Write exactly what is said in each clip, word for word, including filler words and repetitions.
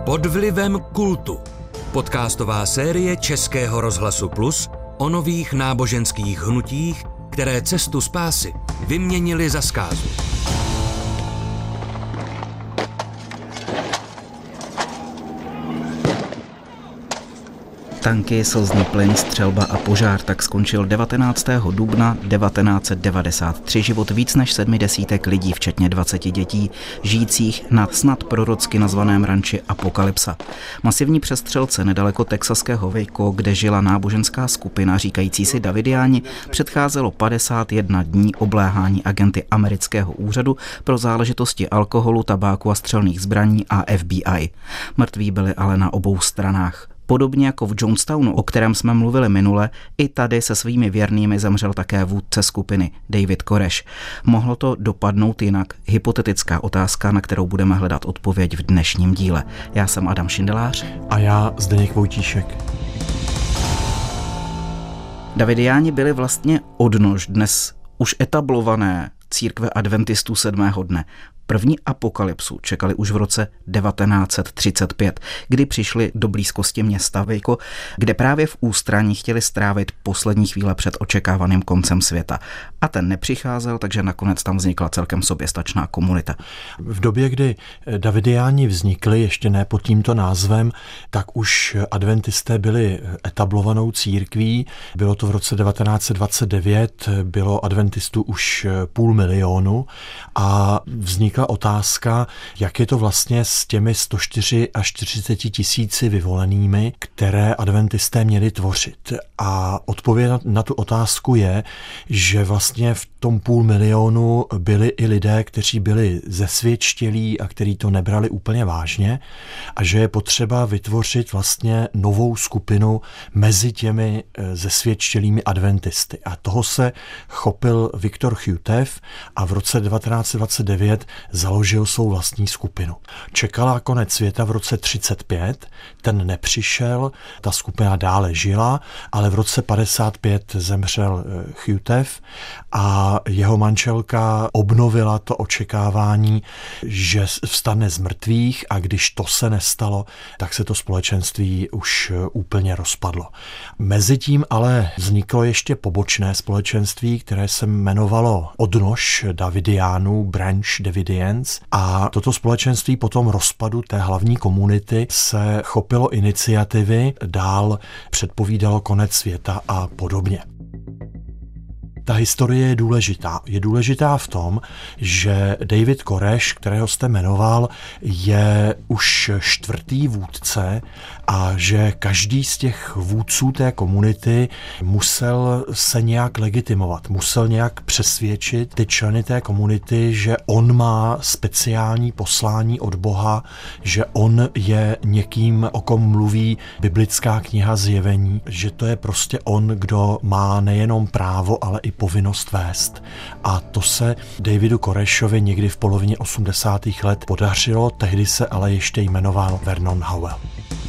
Pod vlivem kultu. Podcastová série Českého rozhlasu Plus o nových náboženských hnutích, které cestu spásy vyměnili za zkázu. Tanky, slzný plyn, střelba a požár, tak skončil devatenáctého dubna devatenáct set devadesát tři život víc než sedmi desítek lidí, včetně dvaceti dětí, žijících na snad prorocky nazvaném ranči Apokalypsa. Masivní přestřelce nedaleko texaského Waco, kde žila náboženská skupina říkající si Davidiáni, předcházelo padesát jedna dní obléhání agenty amerického úřadu pro záležitosti alkoholu, tabáku a střelných zbraní a F B I. Mrtví byli ale na obou stranách. Podobně jako v Jonestownu, o kterém jsme mluvili minule, i tady se svými věrnými zemřel také vůdce skupiny David Koresh. Mohlo to dopadnout jinak? Hypotetická otázka, na kterou budeme hledat odpověď v dnešním díle. Já jsem Adam Šindelář. A já Zdeněk Vojtíšek. Davidiáni byli vlastně odnož dnes už etablované církve adventistů sedmého dne. První apokalypsu čekali už v roce devatenáct set třicet pět, kdy přišli do blízkosti města Waco, kde právě v ústraní chtěli strávit poslední chvíle před očekávaným koncem světa. A ten nepřicházel, takže nakonec tam vznikla celkem soběstačná komunita. V době, kdy Davidiáni vznikli, ještě ne pod tímto názvem, tak už adventisté byli etablovanou církví. Bylo to v roce devatenáct set dvacet devět, bylo adventistů už půl milionu a vznikl otázka, jak je to vlastně s těmi sto čtyři až čtyřicet tisíci vyvolenými, které adventisté měli tvořit. A odpověď na tu otázku je, že vlastně v tom půl milionu byli i lidé, kteří byli zesvědčilí a kteří to nebrali úplně vážně a že je potřeba vytvořit vlastně novou skupinu mezi těmi zesvědčilými adventisty. A toho se chopil Viktor Jutev a v roce devatenáct set dvacet devět založil svou vlastní skupinu. Čekala konec světa v roce třicet pět, ten nepřišel, ta skupina dále žila, ale v roce padesát pět zemřel Jutev a jeho manželka obnovila to očekávání, že vstane z mrtvých a když to se nestalo, tak se to společenství už úplně rozpadlo. Mezitím ale vzniklo ještě pobočné společenství, které se jmenovalo Odnož Davidiánů, Branch Davidians, a toto společenství po tom rozpadu té hlavní komunity se chopilo iniciativy, dál předpovídalo konec světa a podobně. Ta historie je důležitá. Je důležitá v tom, že David Koresh, kterého jste jmenoval, je už čtvrtý vůdce a že každý z těch vůdců té komunity musel se nějak legitimovat, musel nějak přesvědčit ty členy té komunity, že on má speciální poslání od Boha, že on je někým, o kom mluví biblická kniha Zjevení, že to je prostě on, kdo má nejenom právo, ale i povinnost vést. A to se Davidu Koreshovi někdy v polovině osmdesátých let podařilo, tehdy se ale ještě jmenoval Vernon Howell.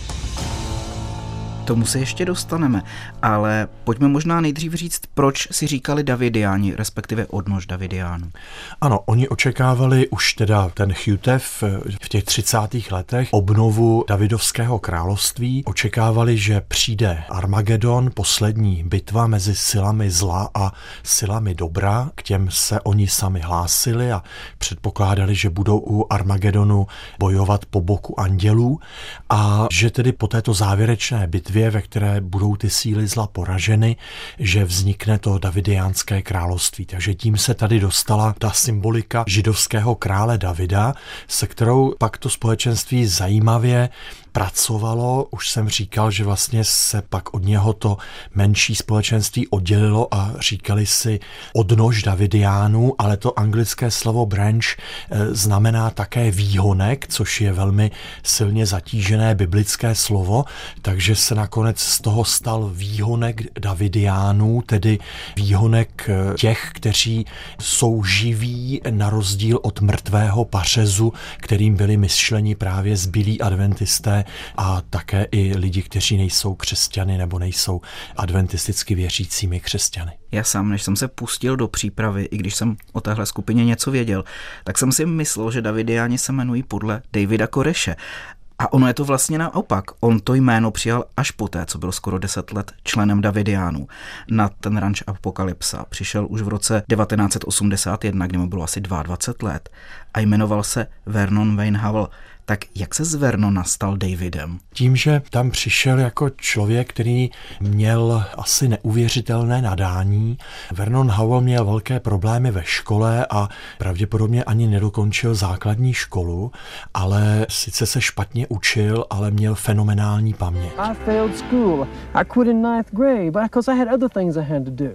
Tomu se ještě dostaneme, ale pojďme možná nejdřív říct, proč si říkali Davidiáni, respektive Odnož Davidiánů. Ano, oni očekávali už teda ten Jutev v těch třicátých letech obnovu Davidovského království. Očekávali, že přijde Armagedon, poslední bitva mezi silami zla a silami dobra. K těm se oni sami hlásili a předpokládali, že budou u Armagedonu bojovat po boku andělů a že tedy po této závěrečné bitvě, ve které budou ty síly zla poraženy, že vznikne to davidiánské království. Takže tím se tady dostala ta symbolika židovského krále Davida, se kterou pak to společenství zajímavě pracovalo. Už jsem říkal, že vlastně se pak od něho to menší společenství oddělilo a říkali si Odnož Davidiánů, ale to anglické slovo branch znamená také výhonek, což je velmi silně zatížené biblické slovo, takže se nakonec z toho stal výhonek Davidiánů, tedy výhonek těch, kteří jsou živí na rozdíl od mrtvého pařezu, kterým byli myšleni právě zbylí adventisté a také i lidi, kteří nejsou křesťany nebo nejsou adventisticky věřícími křesťany. Já sám, než jsem se pustil do přípravy, i když jsem o téhle skupině něco věděl, tak jsem si myslel, že Davidiáni se jmenují podle Davida Koreshe. A ono je to vlastně naopak. On to jméno přijal až poté, co byl skoro deset let členem Davidiánů. Na ten ranč Apokalypsa přišel už v roce devatenáct set osmdesát jedna, kdy mu bylo asi dvacet dva let a jmenoval se Vernon Wayne Howell. Tak jak se z Vernona stal Davidem? Tím, že tam přišel jako člověk, který měl asi neuvěřitelné nadání. Vernon Howell měl velké problémy ve škole a pravděpodobně ani nedokončil základní školu, ale sice se špatně učil, ale měl fenomenální paměť. I failed school. I quit in ninth grade because I had other things I had to do.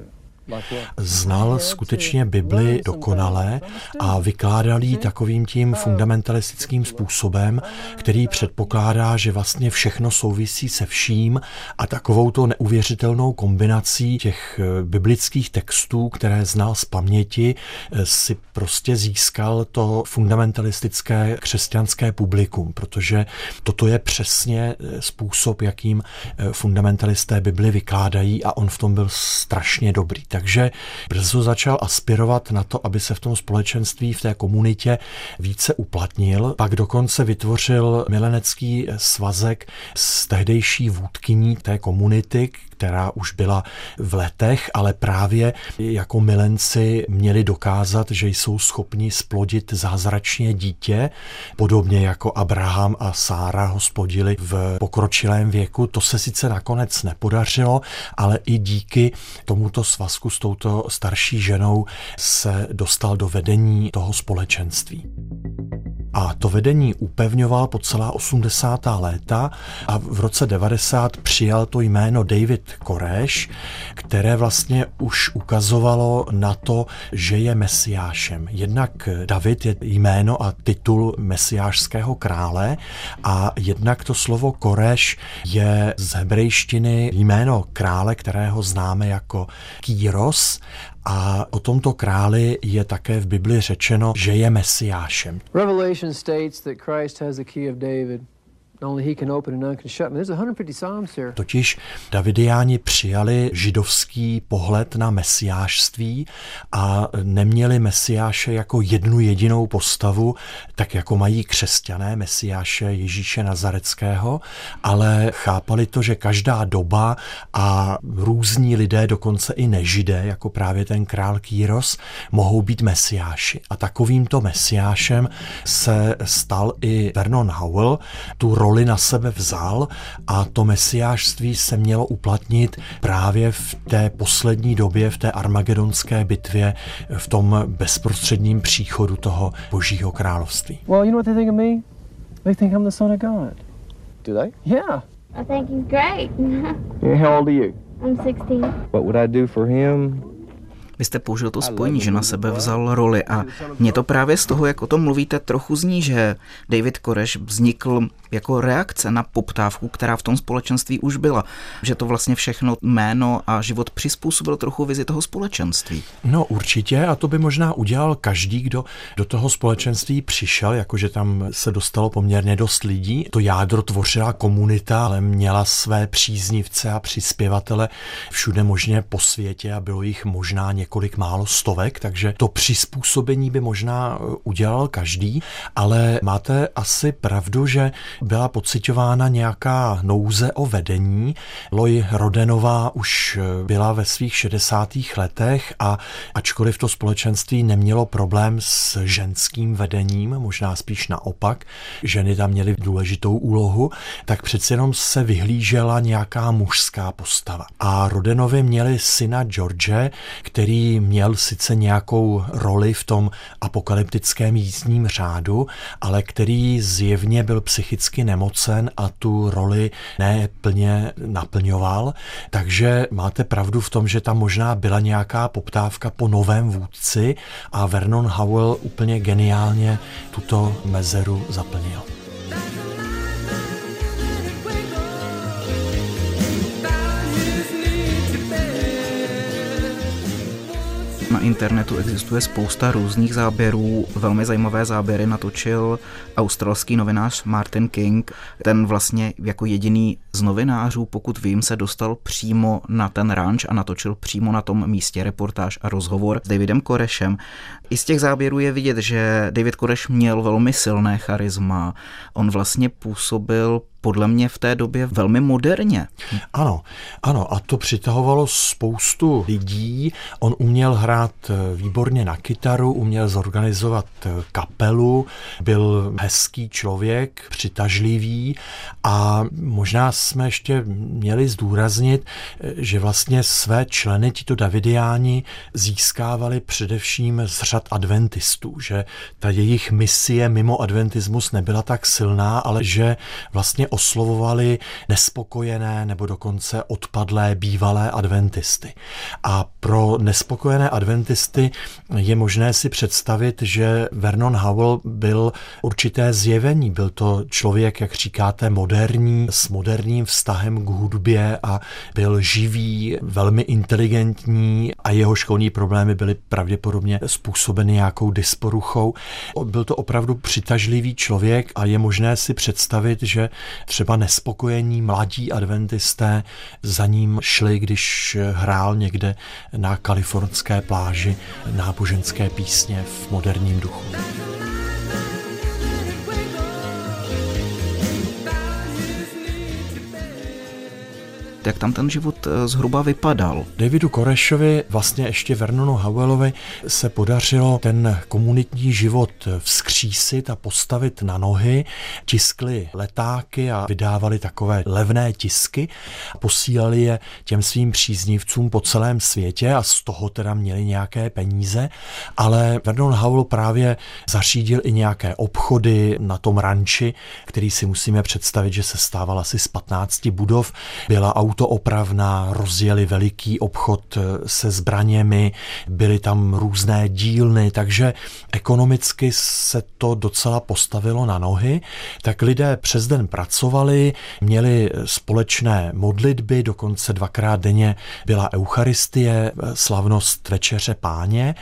Znal skutečně Bibli dokonale a vykládal ji takovým tím fundamentalistickým způsobem, který předpokládá, že vlastně všechno souvisí se vším a takovou to neuvěřitelnou kombinací těch biblických textů, které znal z paměti, si prostě získal to fundamentalistické křesťanské publikum, protože toto je přesně způsob, jakým fundamentalisté Bibli vykládají a on v tom byl strašně dobrý. Takže brzo začal aspirovat na to, aby se v tom společenství, v té komunitě více uplatnil. Pak dokonce vytvořil milenecký svazek s tehdejší vůdkyní té komunity, která už byla v letech, ale právě jako milenci měli dokázat, že jsou schopni splodit zázračně dítě, podobně jako Abraham a Sára ho splodili v pokročilém věku. To se sice nakonec nepodařilo, ale i díky tomuto svazku s touto starší ženou se dostal do vedení toho společenství. A to vedení upevňoval po celá osmdesátá léta a v roce devadesát přijal to jméno David Koresh, které vlastně už ukazovalo na to, že je mesiášem. Jednak David je jméno a titul mesiášského krále a jednak to slovo Koresh je z hebrejštiny jméno krále, kterého známe jako Kýros. A o tomto králi je také v Bibli řečeno, že je mesiášem. Revelation states that Christ has the key of David. Only he can open and none can shut. There's one hundred fifty psalms here. Totiž Davidiáni přijali židovský pohled na mesiášství a neměli mesiáše jako jednu jedinou postavu, tak jako mají křesťané mesiáše Ježíše Nazareckého, ale chápali to, že každá doba a různí lidé, dokonce i nežidé, jako právě ten král Kýros, mohou být mesiáši. A takovýmto mesiášem se stal i Vernon Howell. Tu roli na sebe vzal a to mesiášství se mělo uplatnit právě v té poslední době, v té armagedonské bitvě, v tom bezprostředním příchodu toho Božího království. Well, you know what they think of me? They think I'm the son of God. Do they? Yeah. I think he's great. Yeah, how old are you? I'm sixteen. What would I do for him? Vy jste použil to spojení, že na sebe vzal roli a mě to právě z toho, jak o tom mluvíte, trochu zní, že David Koresh vznikl jako reakce na poptávku, která v tom společenství už byla. Že to vlastně všechno jméno a život přizpůsobil trochu vizi toho společenství. No určitě a to by možná udělal každý, kdo do toho společenství přišel, jakože tam se dostalo poměrně dost lidí. To jádro tvořila komunita, ale měla své příznivce a přispěvatele všude možně po světě a bylo jich možná několik málo stovek, takže to přizpůsobení by možná udělal každý, ale máte asi pravdu, že byla pociťována nějaká nouze o vedení. Loy Rodenová už byla ve svých šedesátých letech a ačkoliv to společenství nemělo problém s ženským vedením, možná spíš naopak, ženy tam měly důležitou úlohu, tak přeci jenom se vyhlížela nějaká mužská postava. A Rodenovi měli syna George, který měl sice nějakou roli v tom apokalyptickém jízdním řádu, ale který zjevně byl psychicky nemocen a tu roli neplně naplňoval. Takže máte pravdu v tom, že tam možná byla nějaká poptávka po novém vůdci a Vernon Howell úplně geniálně tuto mezeru zaplnil. internetu existuje spousta různých záběrů. Velmi zajímavé záběry natočil australský novinář Martin King. Ten vlastně jako jediný z novinářů, pokud vím, se dostal přímo na ten ranč a natočil přímo na tom místě reportáž a rozhovor s Davidem Korešem. I z těch záběrů je vidět, že David Koreš měl velmi silné charisma. On vlastně působil podle mě v té době velmi moderně. Ano, ano, a to přitahovalo spoustu lidí. On uměl hrát výborně na kytaru, uměl zorganizovat kapelu, byl hezký člověk, přitažlivý a možná jsme ještě měli zdůraznit, že vlastně své členy tito Davidiáni získávali především z řad adventistů, že ta jejich misie mimo adventismus nebyla tak silná, ale že vlastně oslovovali nespokojené nebo dokonce odpadlé bývalé adventisty. A pro nespokojené adventisty je možné si představit, že Vernon Howell byl určité zjevení. Byl to člověk, jak říkáte, moderní, s moderním vztahem k hudbě a byl živý, velmi inteligentní a jeho školní problémy byly pravděpodobně způsobeny nějakou dysporuchou. Byl to opravdu přitažlivý člověk a je možné si představit, že třeba nespokojení mladí adventisté za ním šli, když hrál někde na kalifornské pláži náboženské písně v moderním duchu. Jak tam ten život zhruba vypadal? Davidu Korešovi, vlastně ještě Vernonu Howellovi, se podařilo ten komunitní život vzkřísit a postavit na nohy. Tiskli letáky a vydávali takové levné tisky. Posílali je těm svým příznivcům po celém světě a z toho teda měli nějaké peníze. Ale Vernon Howell právě zařídil i nějaké obchody na tom ranči, který si musíme představit, že se stával asi z patnácti budov. Byla autoopravná, rozjeli veliký obchod se zbraněmi, byly tam různé dílny, takže ekonomicky se to docela postavilo na nohy. Tak lidé přes den pracovali, měli společné modlitby, dokonce dvakrát denně byla eucharistie, slavnost večeře Páně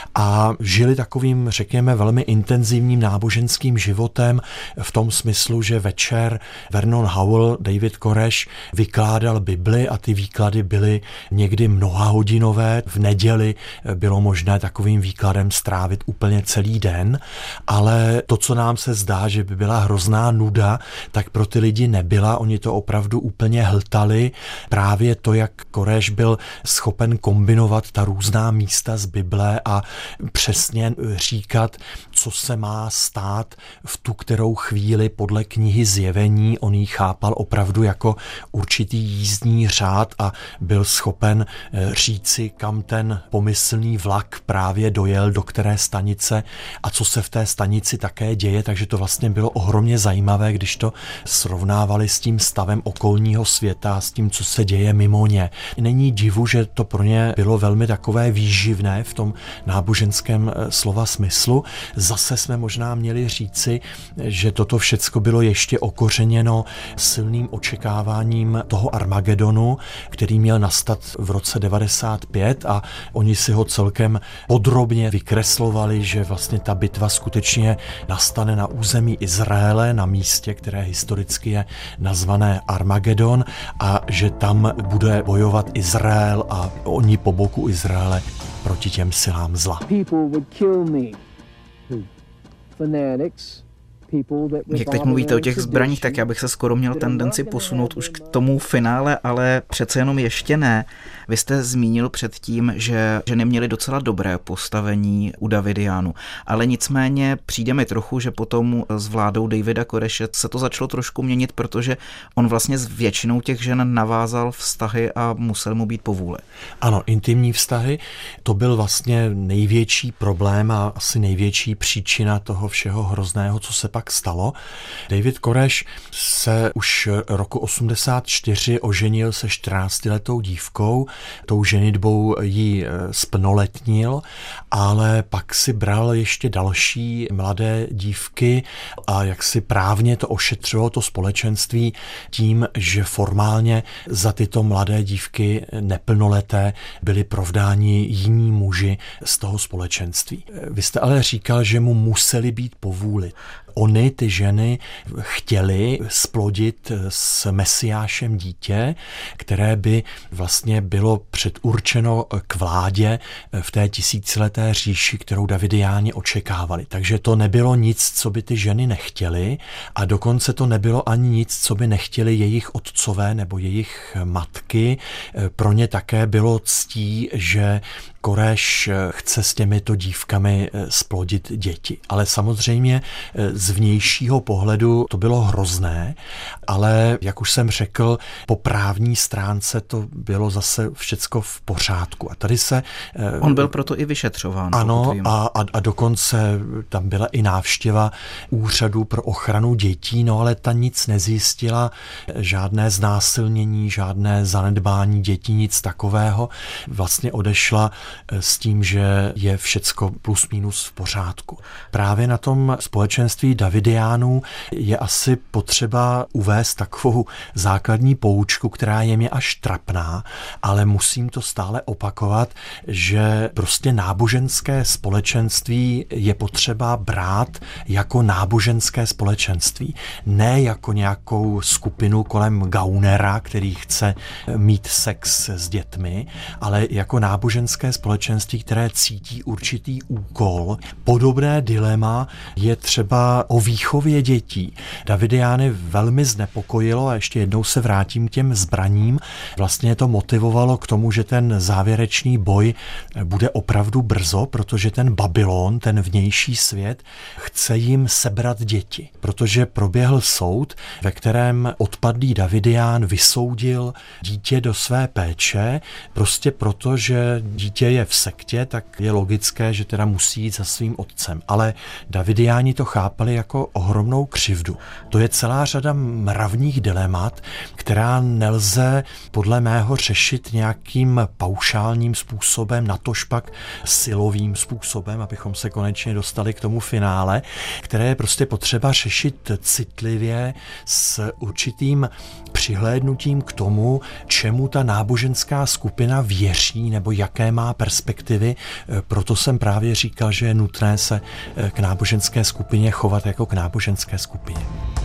a žili takovým, řekněme, velmi intenzivním náboženským životem v tom smyslu, že večer Vernon Howell, David Koresh vykládal Bibli a ty výklady byly někdy mnohahodinové. V neděli bylo možné takovým výkladem strávit úplně celý den, ale to, co nám se zdá, že by byla hrozná nuda, tak pro ty lidi nebyla. Oni to opravdu úplně hltali. Právě to, jak Koreš byl schopen kombinovat ta různá místa z Bible a přesně říkat, co se má stát v tu kterou chvíli podle knihy Zjevení. On ji chápal opravdu jako určitý jízdní řád a byl schopen říci, kam ten pomyslný vlak právě dojel, do které stanice a co se v té stanici také děje, takže to vlastně bylo ohromně zajímavé, když to srovnávali s tím stavem okolního světa, s tím, co se děje mimo ně. Není divu, že to pro ně bylo velmi takové výživné v tom náboženském slova smyslu. Zase jsme možná měli říci, že toto všecko bylo ještě okořeněno silným očekáváním toho Armagedonu, který měl nastat v roce devadesát pět a oni si ho celkem podrobně vykreslovali, že vlastně ta bitva skutečně nastane na území Izraele, na místě, které historicky je nazvané Armagedon a že tam bude bojovat Izrael a oni po boku Izraele proti těm silám zla. Jak teď mluvíte o těch zbraních, tak já bych se skoro měl tendenci posunout už k tomu finále, ale přece jenom ještě ne. Vy jste zmínil předtím, že ženy měly docela dobré postavení u Davidiánů, ale nicméně přijde mi trochu, že potom s vládou Davida Koreše se to začalo trošku měnit, protože on vlastně s většinou těch žen navázal vztahy a musel mu být po vůli. Ano, intimní vztahy, to byl vlastně největší problém a asi největší příčina toho všeho hrozného, co se pak stalo. David Koresh se už roku osmdesát čtyři oženil se čtrnáctiletou dívkou, tou ženitbou ji splnoletnil, ale pak si bral ještě další mladé dívky a jak si právně to ošetřilo to společenství tím, že formálně za tyto mladé dívky neplnoleté byli provdáni jiní muži z toho společenství. Vy jste ale říkal, že mu museli být povůli. Ony, ty ženy, chtěly splodit s Mesiášem dítě, které by vlastně bylo předurčeno k vládě v té tisícileté říši, kterou Davidiáni očekávali. Takže to nebylo nic, co by ty ženy nechtěly, a dokonce to nebylo ani nic, co by nechtěli jejich otcové nebo jejich matky. Pro ně také bylo ctí, že Koresh chce s těmito dívkami splodit děti. Ale samozřejmě z vnějšího pohledu to bylo hrozné, ale jak už jsem řekl, po právní stránce to bylo zase všecko v pořádku. A tady se... On byl proto i vyšetřován. Ano, a, a, a dokonce tam byla i návštěva úřadu pro ochranu dětí, no ale ta nic nezjistila, žádné znásilnění, žádné zanedbání dětí, nic takového. Vlastně odešla s tím, že je všecko plus minus v pořádku. Právě na tom společenství Davidiánů je asi potřeba uvést takovou základní poučku, která je mi až trapná, ale musím to stále opakovat, že prostě náboženské společenství je potřeba brát jako náboženské společenství. Ne jako nějakou skupinu kolem gaunera, který chce mít sex s dětmi, ale jako náboženské společenství, které cítí určitý úkol. Podobné dilema je třeba o výchově dětí. Davidiány velmi znepokojilo, a ještě jednou se vrátím k těm zbraním, vlastně to motivovalo k tomu, že ten závěrečný boj bude opravdu brzo, protože ten Babylon, ten vnější svět, chce jim sebrat děti. Protože proběhl soud, ve kterém odpadlý Davidián vysoudil dítě do své péče, prostě proto, že dítě je v sektě, tak je logické, že teda musí jít za svým otcem. Ale Davidiáni to chápali jako ohromnou křivdu. To je celá řada mravních dilemat, která nelze podle mého řešit nějakým paušálním způsobem, natožpak silovým způsobem, abychom se konečně dostali k tomu finále, které je prostě potřeba řešit citlivě s určitým přihlédnutím k tomu, čemu ta náboženská skupina věří nebo jaké má perspektivy. Proto jsem právě říkal, že je nutné se k náboženské skupině chovat jako k náboženské skupině.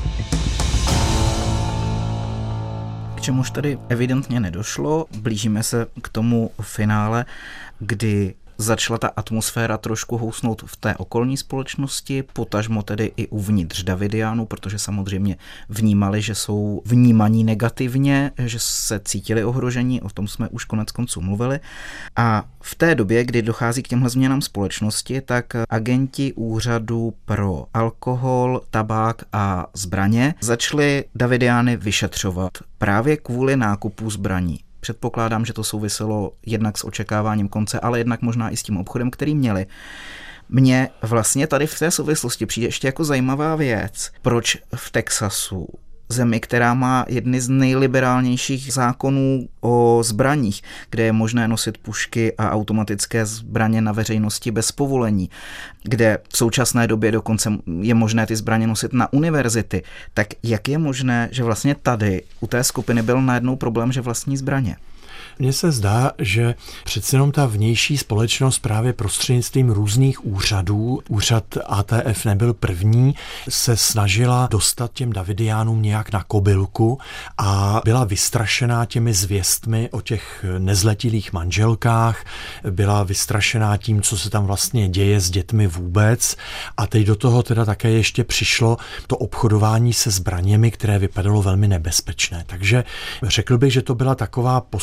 K čemuž tady evidentně nedošlo, blížíme se k tomu finále, kdy začala ta atmosféra trošku housnout v té okolní společnosti, potažmo tedy i uvnitř Davidiánů, protože samozřejmě vnímali, že jsou vnímaní negativně, že se cítili ohrožení, o tom jsme už konec konců mluvili. A v té době, kdy dochází k těmhle změnám společnosti, tak agenti úřadu pro alkohol, tabák a zbraně začali Davidiány vyšetřovat právě kvůli nákupu zbraní. Předpokládám, že to souviselo jednak s očekáváním konce, ale jednak možná i s tím obchodem, který měli. Mně vlastně tady v té souvislosti přijde ještě jako zajímavá věc, proč v Texasu, zemi, která má jedny z nejliberálnějších zákonů o zbraních, kde je možné nosit pušky a automatické zbraně na veřejnosti bez povolení, kde v současné době dokonce je možné ty zbraně nosit na univerzity, tak jak je možné, že vlastně tady u té skupiny byl najednou problém, že vlastní zbraně? Mně se zdá, že přece jenom ta vnější společnost právě prostřednictvím různých úřadů, úřad A T F nebyl první, se snažila dostat těm Davidiánům nějak na kobylku a byla vystrašená těmi zvěstmi o těch nezletilých manželkách, byla vystrašená tím, co se tam vlastně děje s dětmi vůbec, a teď do toho teda také ještě přišlo to obchodování se zbraněmi, které vypadalo velmi nebezpečné. Takže řekl bych, že to byla taková poslední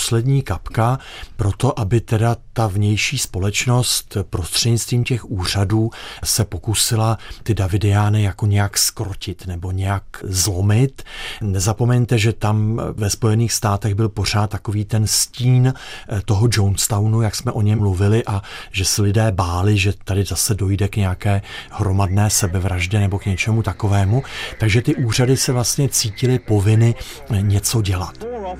kapka, proto aby teda ta vnější společnost prostřednictvím těch úřadů se pokusila ty Davidiány jako nějak skrotit nebo nějak zlomit. Nezapomeňte, že tam ve Spojených státech byl pořád takový ten stín toho Jonestownu, jak jsme o něm mluvili, a že se lidé báli, že tady zase dojde k nějaké hromadné sebevraždě nebo k něčemu takovému. Takže ty úřady se vlastně cítily povinny něco dělat.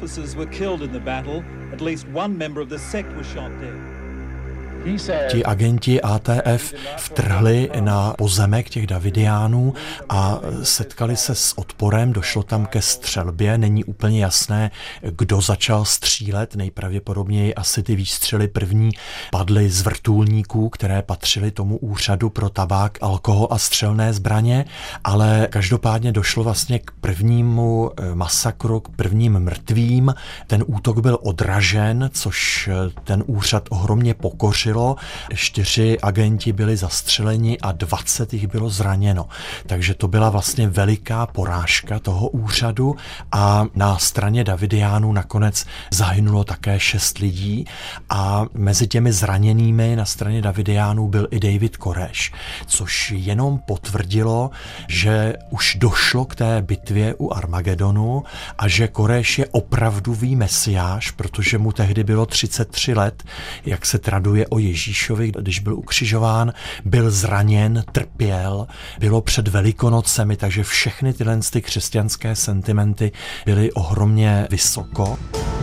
Ti agenti A T F vtrhli na pozemek těch Davidiánů a setkali se s odporem, došlo tam ke střelbě, není úplně jasné, kdo začal střílet, nejpravděpodobněji asi ty výstřely první padly z vrtulníků, které patřily tomu úřadu pro tabák, alkohol a střelné zbraně, ale každopádně došlo vlastně k prvnímu masakru, k prvním mrtvým. Ten útok byl odražen, což ten úřad ohromně pokořilo. Čtyři agenti byli zastřeleni a dvacet jich bylo zraněno. Takže to byla vlastně veliká porážka toho úřadu a na straně Davidiánů nakonec zahynulo také šest lidí a mezi těmi zraněnými na straně Davidiánů byl i David Koresh, což jenom potvrdilo, že už došlo k té bitvě u Armagedonu a že Koresh je opravdový mesiáš, protože mu tehdy bylo třicet tři let, jak se traduje o Ježíšovi, když byl ukřižován, byl zraněn, trpěl, bylo před Velikonocemi, takže všechny tyhle ty křesťanské sentimenty byly ohromně vysoko.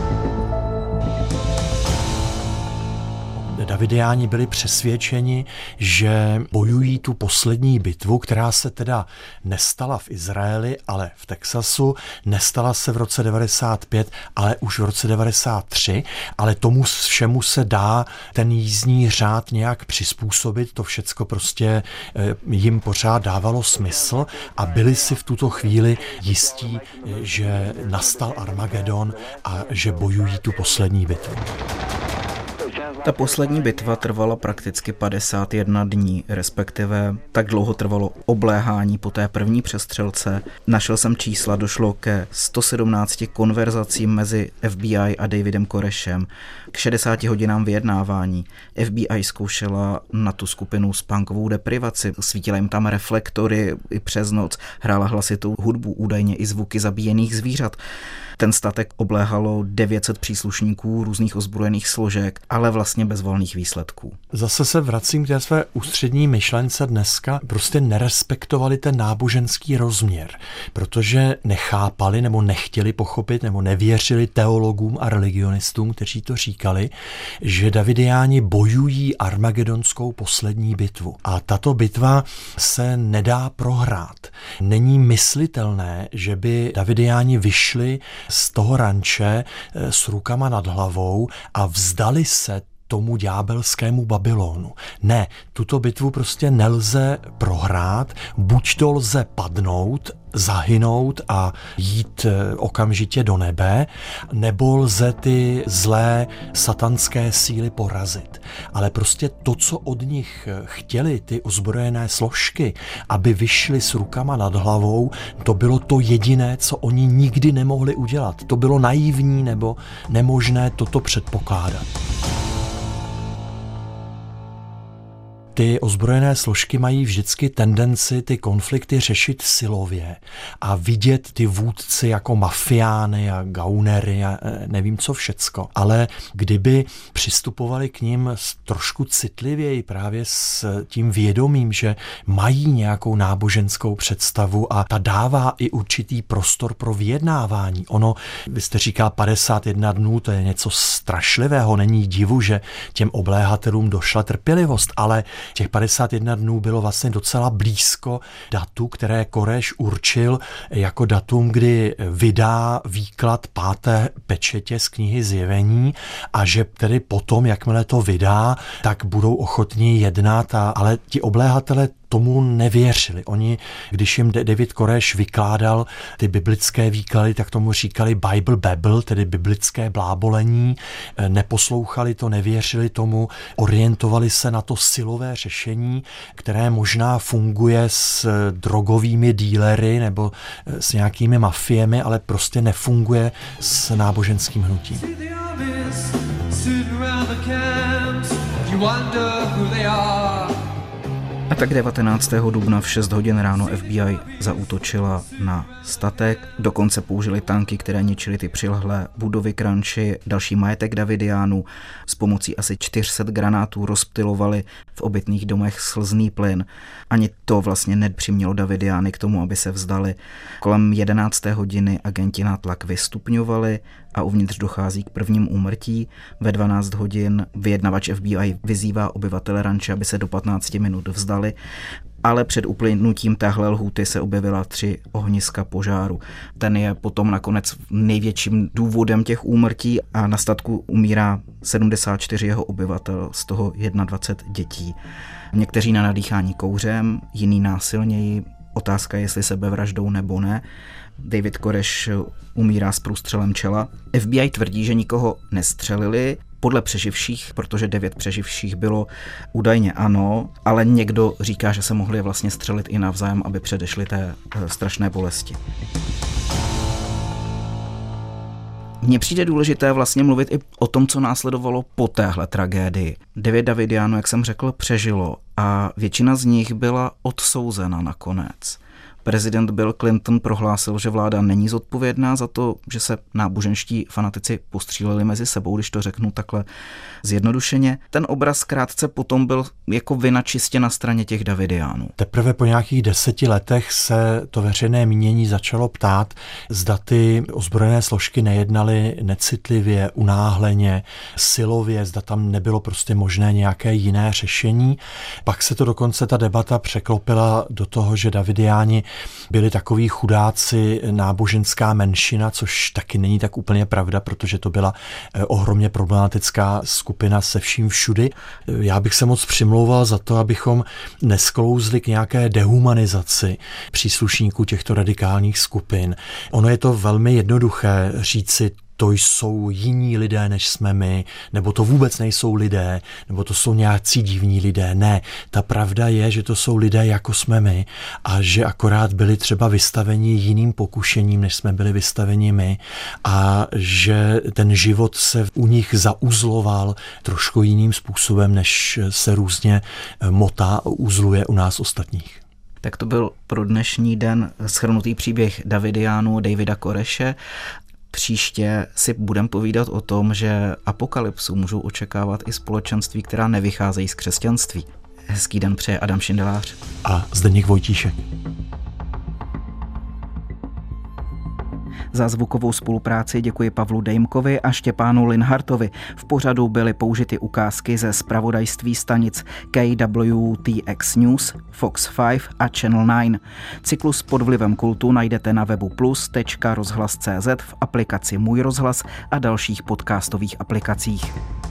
Davidiáni byli přesvědčeni, že bojují tu poslední bitvu, která se teda nestala v Izraeli, ale v Texasu, nestala se v roce devadesát pět, ale už v roce devadesát tři, ale tomu všemu se dá ten jízdní řád nějak přizpůsobit, to všecko prostě jim pořád dávalo smysl a byli si v tuto chvíli jistí, že nastal Armagedon a že bojují tu poslední bitvu. Ta poslední bitva trvala prakticky padesát jedna dní, respektive tak dlouho trvalo obléhání po té první přestřelce. Našel jsem čísla, došlo ke sto sedmnácti konverzacím mezi F B I a Davidem Koreshem, k šedesáti hodinám vyjednávání. F B I zkoušela na tu skupinu spánkovou deprivaci, svítila jim tam reflektory i přes noc, hrála hlasitou hudbu, údajně i zvuky zabíjených zvířat. Ten statek obléhalo devět set příslušníků různých ozbrojených složek, ale vlastně bez volných výsledků. Zase se vracím k té své ústřední myšlence dneska. Prostě nerespektovali ten náboženský rozměr, protože nechápali nebo nechtěli pochopit nebo nevěřili teologům a religionistům, kteří to říkali, že Davidiáni bojují armagedonskou poslední bitvu. A tato bitva se nedá prohrát. Není myslitelné, že by Davidiáni vyšli z toho ranče s rukama nad hlavou a vzdali se tomu ďábelskému Babylonu. Ne, tuto bitvu prostě nelze prohrát, buď to lze padnout, zahynout a jít okamžitě do nebe, nebo lze ty zlé satanské síly porazit. Ale prostě to, co od nich chtěli ty ozbrojené složky, aby vyšli s rukama nad hlavou, to bylo to jediné, co oni nikdy nemohli udělat. To bylo naivní nebo nemožné toto předpokládat. Ty ozbrojené složky mají vždycky tendenci ty konflikty řešit silově a vidět ty vůdci jako mafiány a gaunery a nevím co všecko. Ale kdyby přistupovali k nim trošku citlivěji právě s tím vědomím, že mají nějakou náboženskou představu a ta dává i určitý prostor pro vyjednávání. Ono, vy jste říkal padesát jedna dnů, to je něco strašlivého, není divu, že těm obléhatelům došla trpělivost, ale těch padesát jedna dnů bylo vlastně docela blízko datu, které Koreš určil jako datum, kdy vydá výklad páté pečetě z knihy Zjevení a že tedy potom, jakmile to vydá, tak budou ochotní jednat, a, ale ti obléhatelé tomu nevěřili. Oni, když jim David Koresh vykládal ty biblické výklady, tak tomu říkali Bible Babble, tedy biblické blábolení, neposlouchali to, nevěřili tomu, orientovali se na to silové řešení, které možná funguje s drogovými dílery nebo s nějakými mafiemi, ale prostě nefunguje s náboženským hnutím. A tak devatenáctého dubna v šest hodin ráno F B I zaútočila na statek, dokonce použili tanky, které ničily ty přilehlé budovy k ranči, další majetek Davidiánů, s pomocí asi čtyři sta granátů rozptylovali v obytných domech slzný plyn. Ani to vlastně nepřimělo Davidiány k tomu, aby se vzdali. Kolem jedenácté hodiny agenti nátlak vystupňovali a uvnitř dochází k prvním úmrtí. Ve dvanáct hodin vyjednavač F B I vyzývá obyvatele ranče, aby se do patnácti minut vzdali, ale před uplynutím téhle lhůty se objevila tři ohniska požáru. Ten je potom nakonec největším důvodem těch úmrtí a na statku umírá sedmdesát čtyři jeho obyvatel, z toho dvacet jedna dětí. Někteří na nadýchání kouřem, jiný násilněji. Otázka je, jestli sebevraždou nebo ne. David Koresh umírá s průstřelem čela. F B I tvrdí, že nikoho nestřelili, podle přeživších, protože devět přeživších bylo údajně ano, ale někdo říká, že se mohli vlastně střelit i navzájem, aby předešli té strašné bolesti. Mně přijde důležité vlastně mluvit i o tom, co následovalo po téhle tragédii. Devět Davidiánů, jak jsem řekl, přežilo a většina z nich byla odsouzena nakonec. Prezident Bill Clinton prohlásil, že vláda není zodpovědná za to, že se náboženští fanatici postříleli mezi sebou, když to řeknu takhle zjednodušeně. Ten obraz krátce potom byl jako vina čistě na straně těch Davidiánů. Teprve po nějakých deseti letech se to veřejné mínění začalo ptát, zda ty ozbrojené složky nejednaly necitlivě, unáhleně, silově, zda tam nebylo prostě možné nějaké jiné řešení. Pak se to dokonce ta debata překlopila do toho, že Davidiáni byli takoví chudáci, náboženská menšina, což taky není tak úplně pravda, protože to byla ohromně problematická skupina se vším všudy. Já bych se moc přimlouval za to, abychom nesklouzli k nějaké dehumanizaci příslušníků těchto radikálních skupin. Ono je to velmi jednoduché říci, to jsou jiní lidé, než jsme my, nebo to vůbec nejsou lidé, nebo to jsou nějací divní lidé. Ne, ta pravda je, že to jsou lidé, jako jsme my a že akorát byli třeba vystaveni jiným pokušením, než jsme byli vystaveni my a že ten život se u nich zauzloval trošku jiným způsobem, než se různě motá uzluje u nás ostatních. Tak to byl pro dnešní den shrnutý příběh Davidiánů Davida Koreshe. Příště si budeme povídat o tom, že apokalypsu můžou očekávat i společenství, která nevycházejí z křesťanství. Hezký den přeje Adam Šindelář a Zdeněk Vojtíšek. Za zvukovou spolupráci děkuji Pavlu Dejmkovi a Štěpánu Linhartovi. V pořadu byly použity ukázky ze zpravodajství stanic K W T X News, Fox pět a Channel devět. Cyklus Pod vlivem kultu najdete na webu plus tečka rozhlas tečka cé zet, v aplikaci Můj rozhlas a dalších podcastových aplikacích.